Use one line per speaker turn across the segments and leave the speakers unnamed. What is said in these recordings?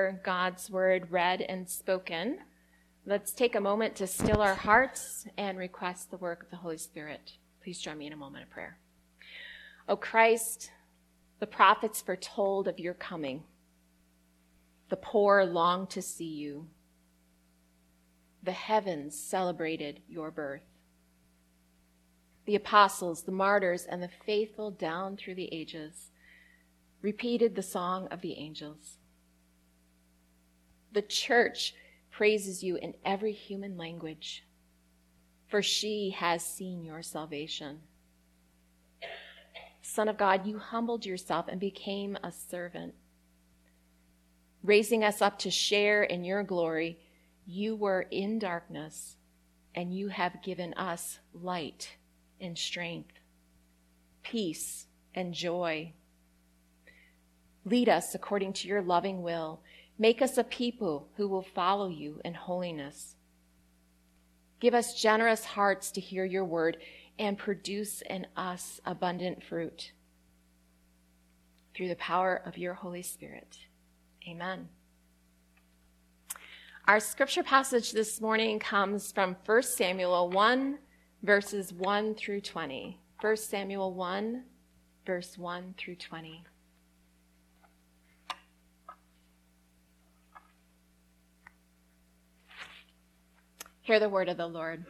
hear God's word read and spoken, let's take a moment to still our hearts and request the work of the Holy Spirit. Please join me in a moment of prayer. O Christ, the prophets foretold of your coming. The poor longed to see you. The heavens celebrated your birth. The apostles, the martyrs, and the faithful down through the ages repeated the song of the angels. The church praises you in every human language, for she has seen your salvation. Son of God, you humbled yourself and became a servant. Raising us up to share in your glory, you were in darkness, and you have given us light and strength, peace and joy. Lead us according to your loving will. Make us a people who will follow you in holiness. Give us generous hearts to hear your word and produce in us abundant fruit. Through the power of your Holy Spirit. Amen. Our scripture passage this morning comes from 1 Samuel 1, verses 1 through 20. 1 Samuel 1, verse 1 through 20. Hear the word of the Lord.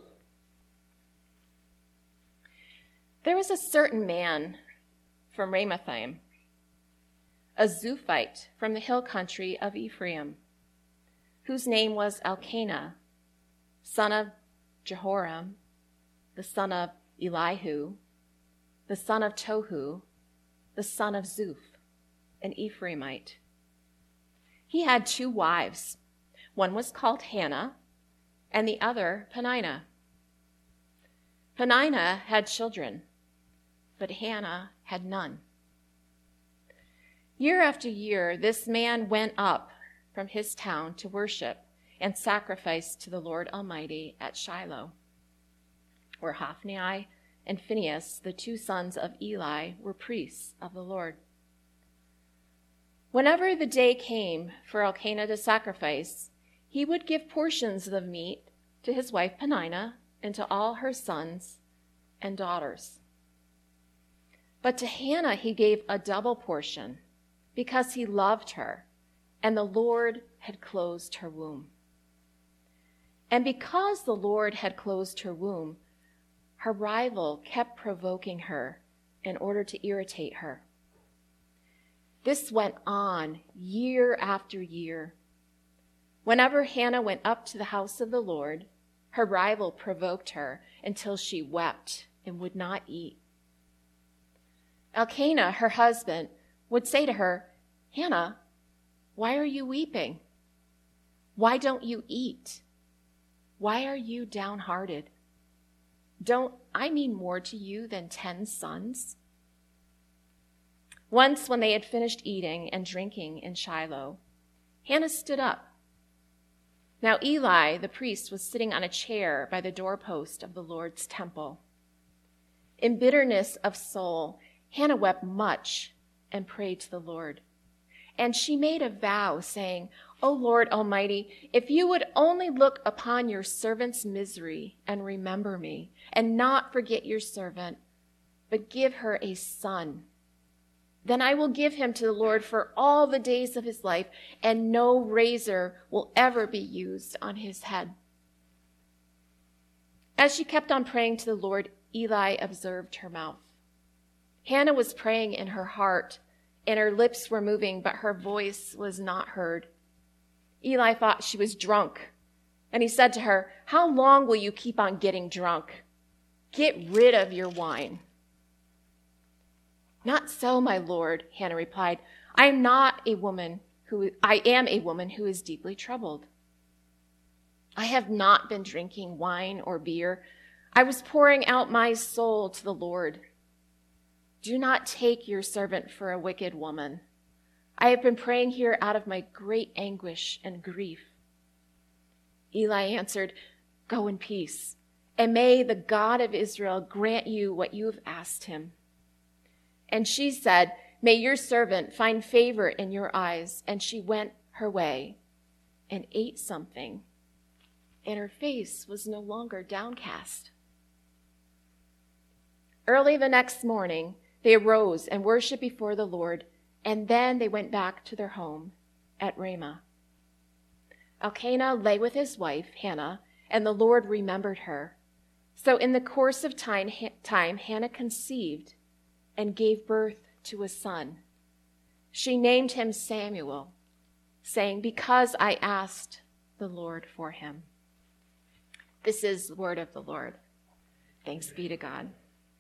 There was a certain man from Ramathaim, a Zuphite from the hill country of Ephraim, whose name was Elkanah, son of Jehoram, the son of Elihu, the son of Tohu, the son of Zuph, an Ephraimite. He had 2 wives. One was called Hannah, and the other Peninnah. Peninnah had children, but Hannah had none. Year after year, this man went up from his town to worship and sacrifice to the Lord Almighty at Shiloh, where Hophni and Phinehas, the 2 sons of Eli, were priests of the Lord. Whenever the day came for Elkanah to sacrifice, he would give portions of meat to his wife Peninnah and to all her sons and daughters. But to Hannah he gave a double portion, because he loved her, and the Lord had closed her womb. And because the Lord had closed her womb, her rival kept provoking her in order to irritate her. This went on year after year. Whenever Hannah went up to the house of the Lord, her rival provoked her until she wept and would not eat. Elkanah, her husband, would say to her, "Hannah, why are you weeping? Why don't you eat? Why are you downhearted? Don't I mean more to you than 10 sons?" Once, when they had finished eating and drinking in Shiloh, Hannah stood up. Now Eli, the priest, was sitting on a chair by the doorpost of the Lord's temple. In bitterness of soul, Hannah wept much and prayed to the Lord. And she made a vow, saying, "O Lord Almighty, if you would only look upon your servant's misery and remember me, and not forget your servant, but give her a son, then I will give him to the Lord for all the days of his life, and no razor will ever be used on his head." As she kept on praying to the Lord, Eli observed her mouth. Hannah was praying in her heart, and her lips were moving, but her voice was not heard. Eli thought she was drunk, and he said to her, "How long will you keep on getting drunk? Get rid of your wine." "Not so, my lord," Hannah replied. I am a woman who is deeply troubled. I have not been drinking wine or beer. I was pouring out my soul to the Lord. Do not take your servant for a wicked woman. I have been praying here out of my great anguish and grief." Eli answered, "Go in peace, and may the God of Israel grant you what you have asked him." And she said, "May your servant find favor in your eyes." And she went her way and ate something, and her face was no longer downcast. Early the next morning, they arose and worshiped before the Lord, and then they went back to their home at Ramah. Elkanah lay with his wife, Hannah, and the Lord remembered her. So in the course of time, Hannah conceived and gave birth to a son. She named him Samuel, saying, "Because I asked the Lord for him." This is the word of the Lord. Thanks be to God.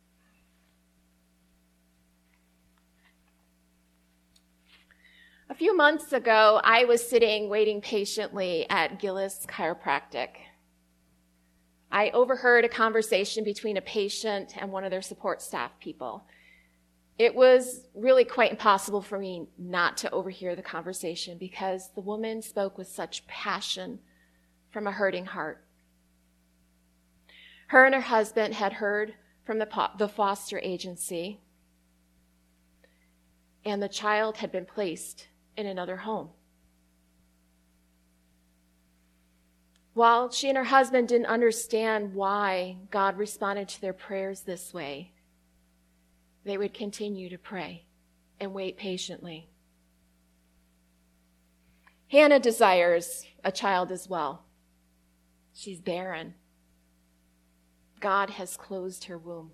A few months ago, I was sitting waiting patiently at Gillis Chiropractic. I overheard a conversation between a patient and one of their support staff people. It was really quite impossible for me not to overhear the conversation because the woman spoke with such passion from a hurting heart. Her and her husband had heard from the foster agency, and the child had been placed in another home. While she and her husband didn't understand why God responded to their prayers this way, they would continue to pray and wait patiently. Hannah desires a child as well. She's barren. God has closed her womb.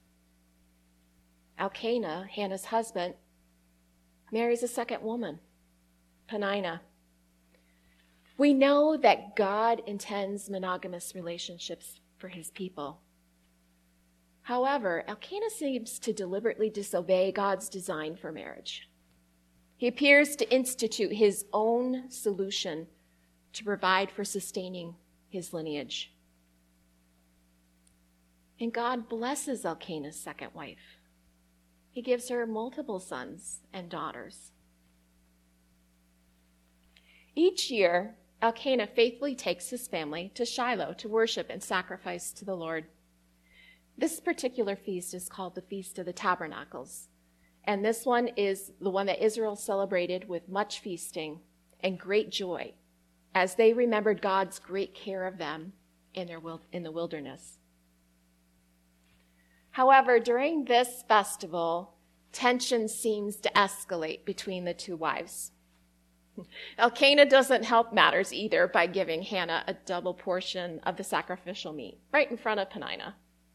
Elkanah, Hannah's husband, marries a second woman, Peninnah. We know that God intends monogamous relationships for his people. However, Elkanah seems to deliberately disobey God's design for marriage. He appears to institute his own solution to provide for sustaining his lineage. And God blesses Elkanah's second wife. He gives her multiple sons and daughters. Each year, Elkanah faithfully takes his family to Shiloh to worship and sacrifice to the Lord. This particular feast is called the Feast of the Tabernacles, and this one is the one that Israel celebrated with much feasting and great joy as they remembered God's great care of them in the wilderness. However, during this festival, tension seems to escalate between the two wives. Elkanah doesn't help matters either by giving Hannah a double portion of the sacrificial meat right in front of Peninnah.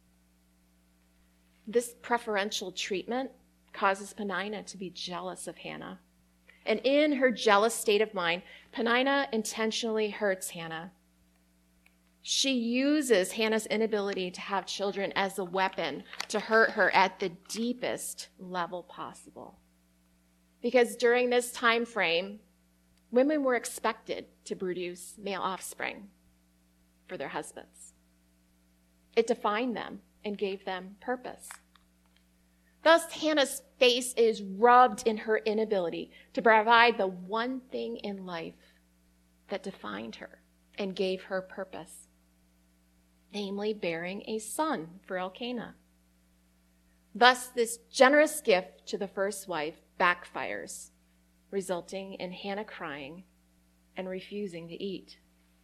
This preferential treatment causes Peninnah to be jealous of Hannah. And in her jealous state of mind, Peninnah intentionally hurts Hannah. She uses Hannah's inability to have children as a weapon to hurt her at the deepest level possible. Because during this time frame, women were expected to produce male offspring for their husbands. It defined them and gave them purpose. Thus, Hannah's face is rubbed in her inability to provide the one thing in life that defined her and gave her purpose, namely bearing a son for Elkanah. Thus, this generous gift to the first wife backfires, resulting in Hannah crying and refusing to eat.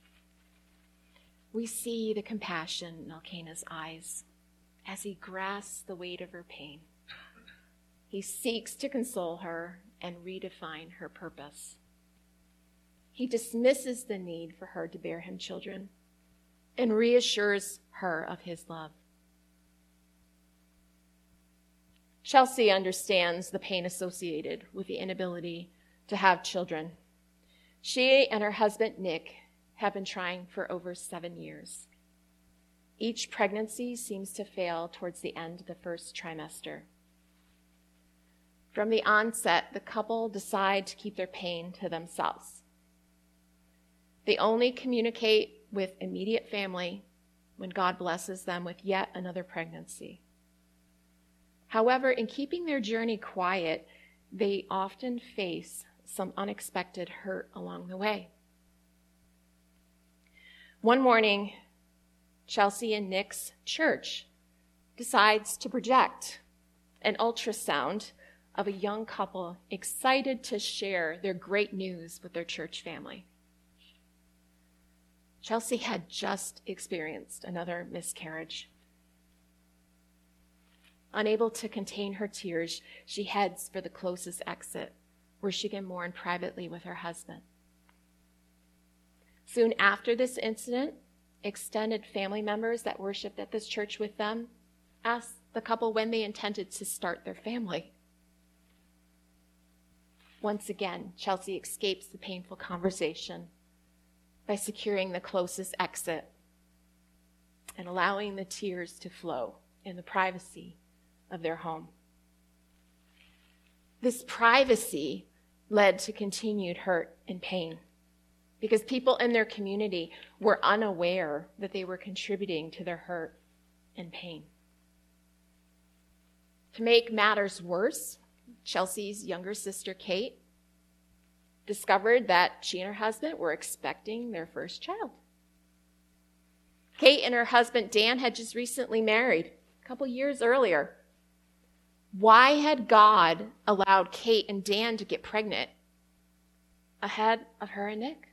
We see the compassion in Elkanah's eyes as he grasps the weight of her pain. He seeks to console her and redefine her purpose. He dismisses the need for her to bear him children and reassures her of his love. Chelsea understands the pain associated with the inability to have children. She and her husband, Nick, have been trying for over 7 years. Each pregnancy seems to fail towards the end of the first trimester. From the onset, the couple decide to keep their pain to themselves. They only communicate with immediate family when God blesses them with yet another pregnancy. However, in keeping their journey quiet, they often face some unexpected hurt along the way. One morning, Chelsea and Nick's church decides to project an ultrasound of a young couple excited to share their great news with their church family. Chelsea had just experienced another miscarriage. Unable to contain her tears, she heads for the closest exit, where she can mourn privately with her husband. Soon after this incident, extended family members that worshiped at this church with them asked the couple when they intended to start their family. Once again, Chelsea escapes the painful conversation by securing the closest exit and allowing the tears to flow in the privacy of their home. This privacy led to continued hurt and pain because people in their community were unaware that they were contributing to their hurt and pain. To make matters worse, Chelsea's younger sister, Kate, discovered that she and her husband were expecting their first child. Kate and her husband, Dan, had just recently married a couple years earlier. Why had God allowed Kate and Dan to get pregnant ahead of her and Nick?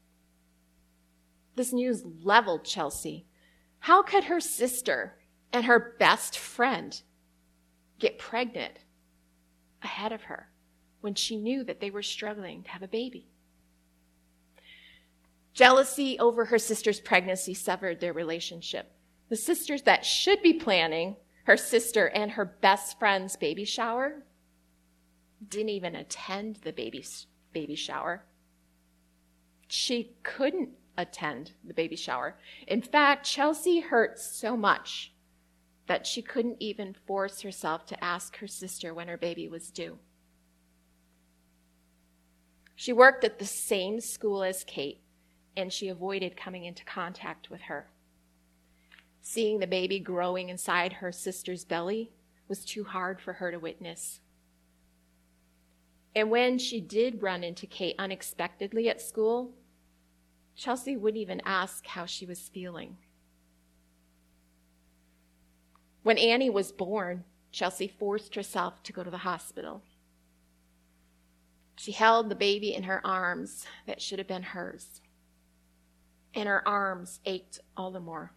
This news leveled Chelsea. How could her sister and her best friend get pregnant ahead of her when she knew that they were struggling to have a baby? Jealousy over her sister's pregnancy severed their relationship. The sisters that should be planning her sister and her best friend's baby shower didn't even attend the baby shower. She couldn't attend the baby shower. In fact, Chelsea hurt so much that she couldn't even force herself to ask her sister when her baby was due. She worked at the same school as Kate, and she avoided coming into contact with her. Seeing the baby growing inside her sister's belly was too hard for her to witness. And when she did run into Kate unexpectedly at school, Chelsea wouldn't even ask how she was feeling. When Annie was born, Chelsea forced herself to go to the hospital. She held the baby in her arms that should have been hers, and her arms ached all the more.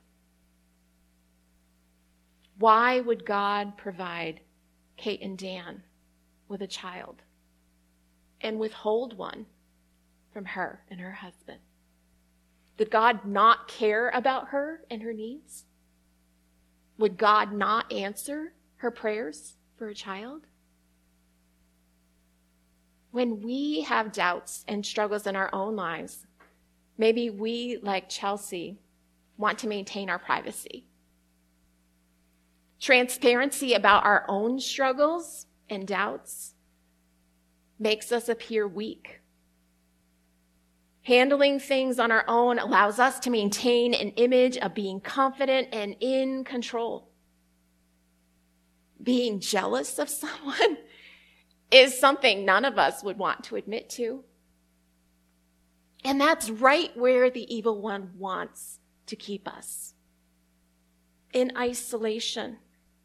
Why would God provide Kate and Dan with a child and withhold one from her and her husband? Did God not care about her and her needs? Would God not answer her prayers for a child? When we have doubts and struggles in our own lives, maybe we, like Chelsea, want to maintain our privacy. Transparency about our own struggles and doubts makes us appear weak. Handling things on our own allows us to maintain an image of being confident and in control. Being jealous of someone is something none of us would want to admit to. And that's right where the evil one wants to keep us, in isolation.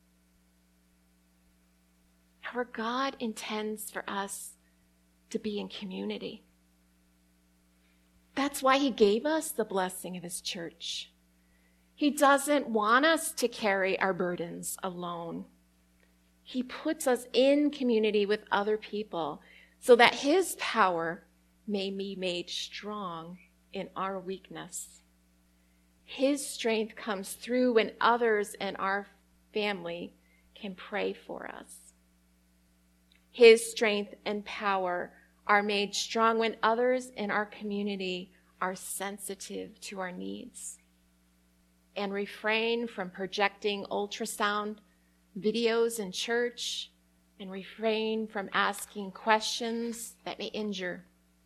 However, God intends for us to be in community. That's why he gave us the blessing of his church. He doesn't want us to carry our burdens alone. He puts us in community with other people so that his power may be made strong in our weakness. His strength comes through when others in our family can pray for us. His strength and power are made strong when others in our community are sensitive to our needs and refrain from projecting ultrasound videos in church and refrain from asking questions that may injure.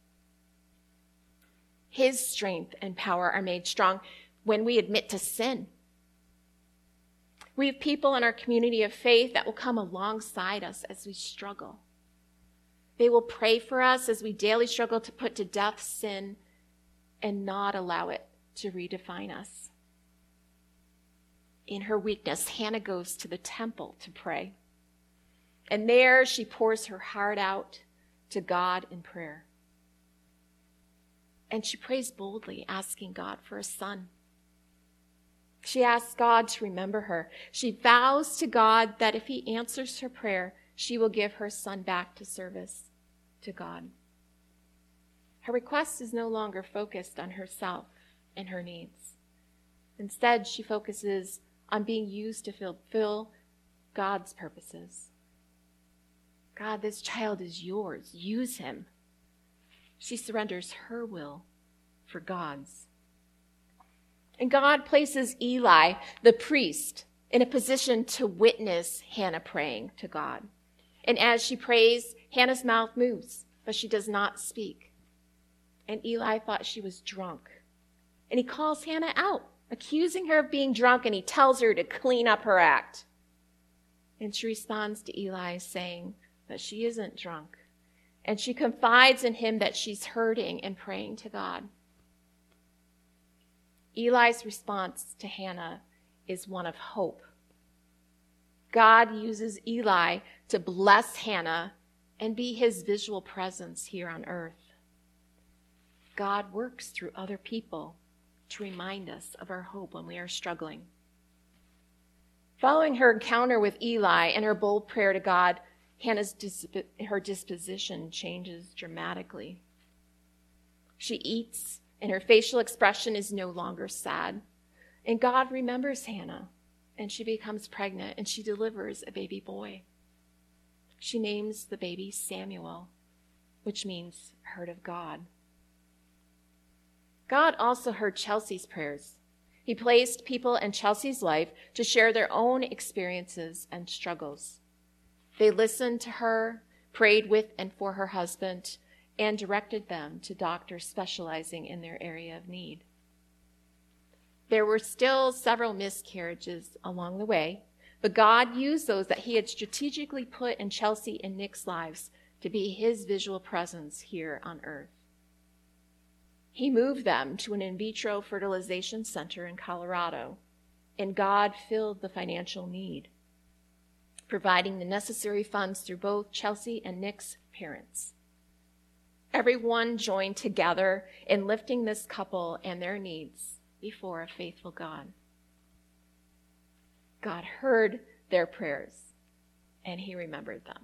His strength and power are made strong when we admit to sin. We have people in our community of faith that will come alongside us as we struggle. They will pray for us as we daily struggle to put to death sin and not allow it to redefine us. In her weakness, Hannah goes to the temple to pray. And there she pours her heart out to God in prayer. And she prays boldly, asking God for a son. She asks God to remember her. She vows to God that if he answers her prayer, she will give her son back to service to God. Her request is no longer focused on herself and her needs. Instead, she focuses on being used to fulfill God's purposes. God, this child is yours. Use him. She surrenders her will for God's. And God places Eli, the priest, in a position to witness Hannah praying to God. And as she prays, Hannah's mouth moves, but she does not speak. And Eli thought she was drunk. And he calls Hannah out, accusing her of being drunk, and he tells her to clean up her act. And she responds to Eli saying that she isn't drunk. And she confides in him that she's hurting and praying to God. Eli's response to Hannah is one of hope. God uses Eli to bless Hannah and be his visual presence here on earth. God works through other people to remind us of our hope when we are struggling. Following her encounter with Eli and her bold prayer to God, Hannah's disposition changes dramatically. She eats, and her facial expression is no longer sad. And God remembers Hannah, and she becomes pregnant, and she delivers a baby boy. She names the baby Samuel, which means heard of God. God also heard Chelsea's prayers. He placed people in Chelsea's life to share their own experiences and struggles. They listened to her, prayed with and for her husband, and directed them to doctors specializing in their area of need. There were still several miscarriages along the way, but God used those that he had strategically put in Chelsea and Nick's lives to be his visual presence here on earth. He moved them to an in vitro fertilization center in Colorado, and God filled the financial need, providing the necessary funds through both Chelsea and Nick's parents. Everyone joined together in lifting this couple and their needs before a faithful God. God heard their prayers, and he remembered them.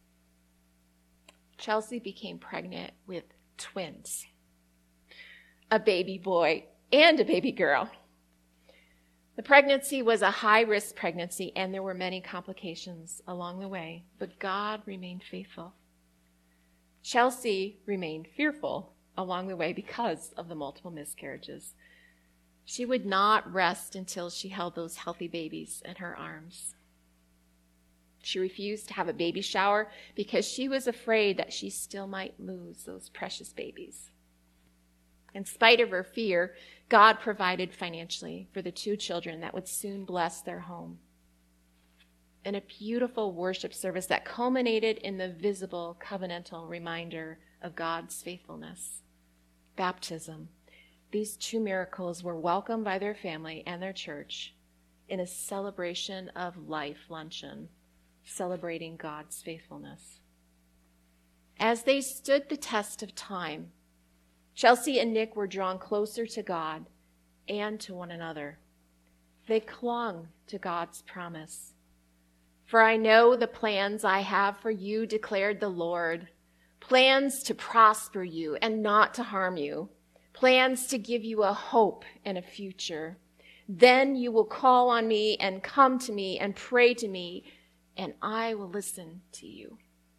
Chelsea became pregnant with twins, a baby boy and a baby girl. The pregnancy was a high-risk pregnancy, and there were many complications along the way, but God remained faithful. Chelsea remained fearful along the way because of the multiple miscarriages. She would not rest until she held those healthy babies in her arms. She refused to have a baby shower because she was afraid that she still might lose those precious babies. In spite of her fear, God provided financially for the two children that would soon bless their home. In a beautiful worship service that culminated in the visible covenantal reminder of God's faithfulness, baptism, these two miracles were welcomed by their family and their church in a celebration of life luncheon, celebrating God's faithfulness. As they stood the test of time, Chelsea and Nick were drawn closer to God and to one another. They clung to God's promise. For I know the plans I have for you, declared the Lord, plans to prosper you and not to harm you, plans to give you a hope and a future. Then you will call on me and come to me and pray to me, and I will listen to you.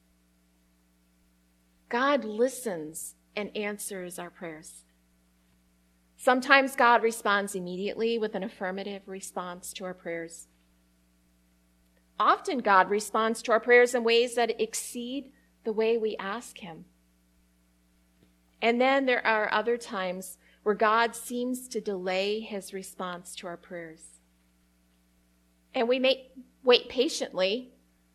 God listens and answers our prayers. Sometimes God responds immediately with an affirmative response to our prayers. Often God responds to our prayers in ways that exceed the way we ask him. And then there are other times where God seems to delay his response to our prayers. And we may wait patiently,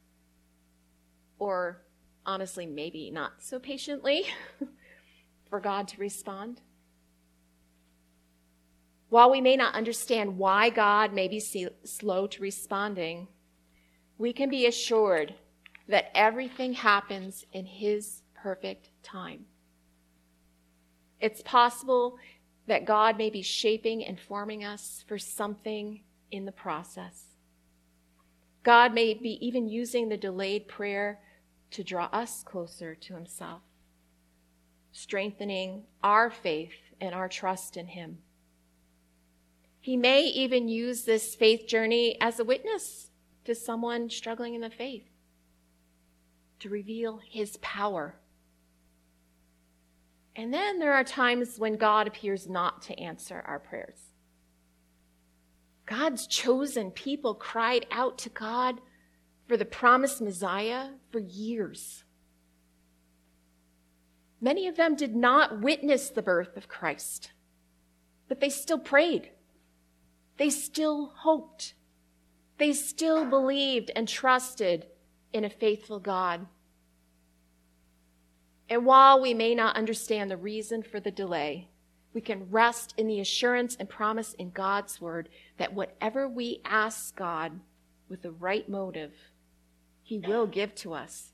or honestly, maybe not so patiently, for God to respond. While we may not understand why God may be slow to responding, we can be assured that everything happens in his perfect time. It's possible that God may be shaping and forming us for something in the process. God may be even using the delayed prayer to draw us closer to himself, strengthening our faith and our trust in him. He may even use this faith journey as a witness to someone struggling in the faith, to reveal his power. And then there are times when God appears not to answer our prayers. God's chosen people cried out to God for the promised Messiah for years. Many of them did not witness the birth of Christ, but they still prayed. They still hoped. They still believed and trusted in a faithful God. And while we may not understand the reason for the delay, we can rest in the assurance and promise in God's word that whatever we ask God with the right motive, he will give to us.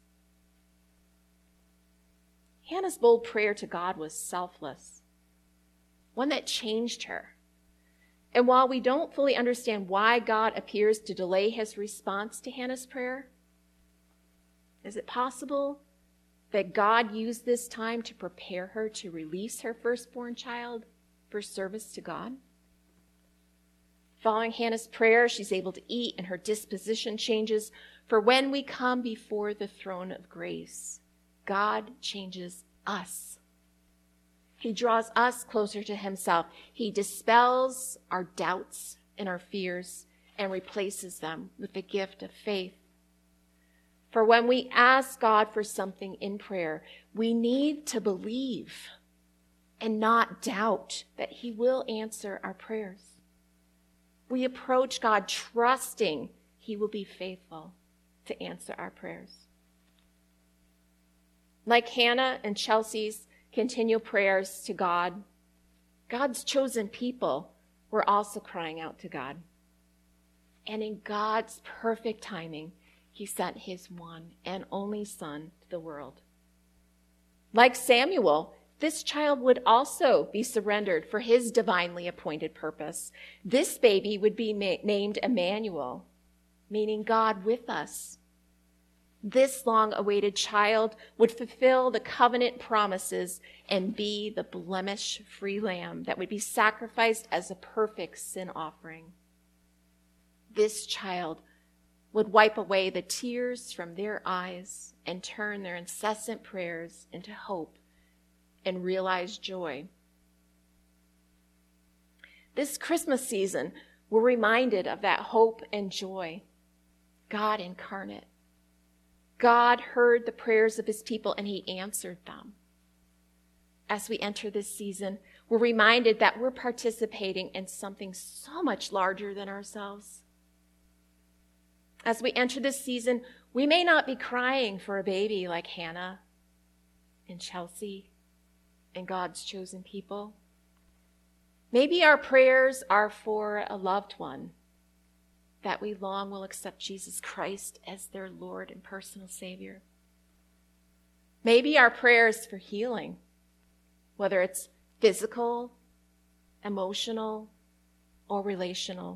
Hannah's bold prayer to God was selfless, one that changed her. And while we don't fully understand why God appears to delay his response to Hannah's prayer, is it possible that God used this time to prepare her to release her firstborn child for service to God? Following Hannah's prayer, she's able to eat and her disposition changes. For when we come before the throne of grace, God changes us. He draws us closer to himself. He dispels our doubts and our fears and replaces them with the gift of faith. For when we ask God for something in prayer, we need to believe and not doubt that he will answer our prayers. We approach God trusting he will be faithful to answer our prayers. Like Hannah and Chelsea's continual prayers to God, God's chosen people were also crying out to God. And in God's perfect timing, he sent his one and only son to the world. Like Samuel, this child would also be surrendered for his divinely appointed purpose. This baby would be named Emmanuel, meaning God with us. This long-awaited child would fulfill the covenant promises and be the blemish-free lamb that would be sacrificed as a perfect sin offering. This child would wipe away the tears from their eyes and turn their incessant prayers into hope and realized joy. This Christmas season, we're reminded of that hope and joy. God incarnate. God heard the prayers of his people and he answered them. As we enter this season, we're reminded that we're participating in something so much larger than ourselves. As we enter this season, we may not be crying for a baby like Hannah and Chelsea and God's chosen people. Maybe our prayers are for a loved one that we long will accept Jesus Christ as their Lord and personal Savior. Maybe our prayers for healing, whether it's physical, emotional, or relational.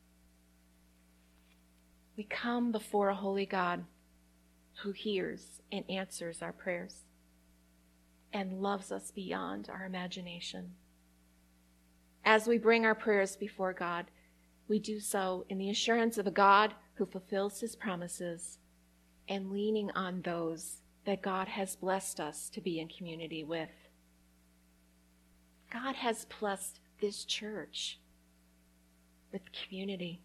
We come before a holy God who hears and answers our prayers and loves us beyond our imagination. As we bring our prayers before God, we do so in the assurance of a God who fulfills his promises and leaning on those that God has blessed us to be in community with. God has blessed this church with community.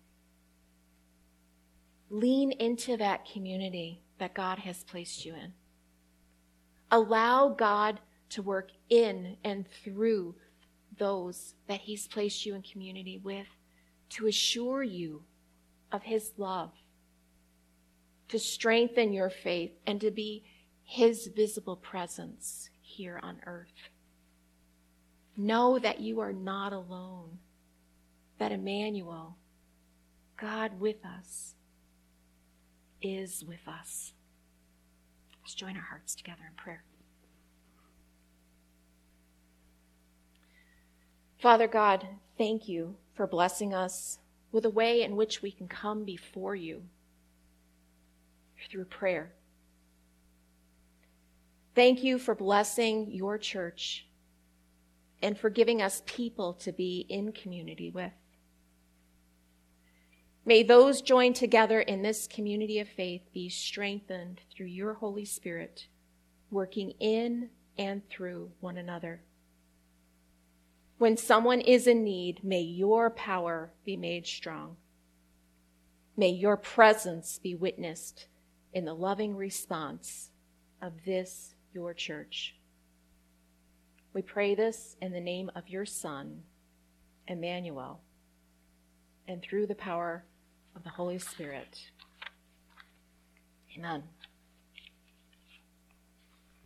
Lean into that community that God has placed you in. Allow God to work in and through those that he's placed you in community with, to assure you of his love, to strengthen your faith, and to be his visible presence here on earth. Know that you are not alone, that Emmanuel, God with us, is with us. Let's join our hearts together in prayer. Father God, thank you for blessing us with a way in which we can come before you through prayer. Thank you for blessing your church and for giving us people to be in community with. May those joined together in this community of faith be strengthened through your Holy Spirit, working in and through one another. When someone is in need, may your power be made strong. May your presence be witnessed in the loving response of this, your church. We pray this in the name of your Son, Emmanuel, and through the power of the Holy Spirit. Amen.